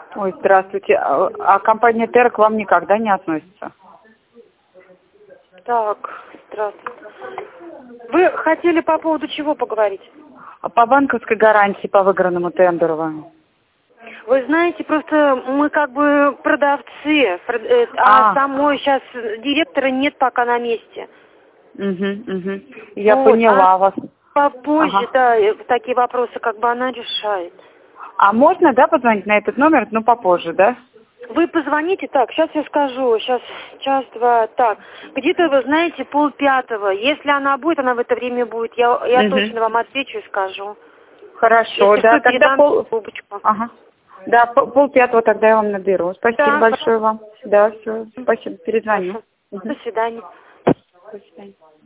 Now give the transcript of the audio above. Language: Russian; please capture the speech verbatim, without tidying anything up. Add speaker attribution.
Speaker 1: Ой, здравствуйте. А, а компания Терра к вам никогда не относится?
Speaker 2: Так, здравствуйте. Вы хотели по поводу чего поговорить?
Speaker 1: А по банковской гарантии по выигранному тендеру вам?
Speaker 2: Вы знаете, просто мы как бы продавцы, прод- э, а,
Speaker 1: А.
Speaker 2: самой сейчас директора нет пока на месте.
Speaker 1: Угу, угу. Я
Speaker 2: Вот,
Speaker 1: поняла
Speaker 2: а
Speaker 1: вас.
Speaker 2: попозже,
Speaker 1: Ага.
Speaker 2: да, э, такие вопросы как бы она решает.
Speaker 1: А можно, да, позвонить на этот номер, но попозже, да?
Speaker 2: Вы позвоните, так, сейчас я скажу, сейчас час, два, так, где-то, вы знаете, полпятого, если она будет, она в это время будет, я, я
Speaker 1: Угу.
Speaker 2: точно вам отвечу и скажу.
Speaker 1: Хорошо,
Speaker 2: Если
Speaker 1: да,
Speaker 2: что,
Speaker 1: тогда
Speaker 2: передам
Speaker 1: пол...
Speaker 2: трубочку.
Speaker 1: Ага. Да, пол, пол пятого тогда я вам наберу. Спасибо
Speaker 2: Да,
Speaker 1: большое вам. Да, все, спасибо, перезвоню.
Speaker 2: хорошо.
Speaker 1: Угу.
Speaker 2: До свидания.
Speaker 1: До свидания.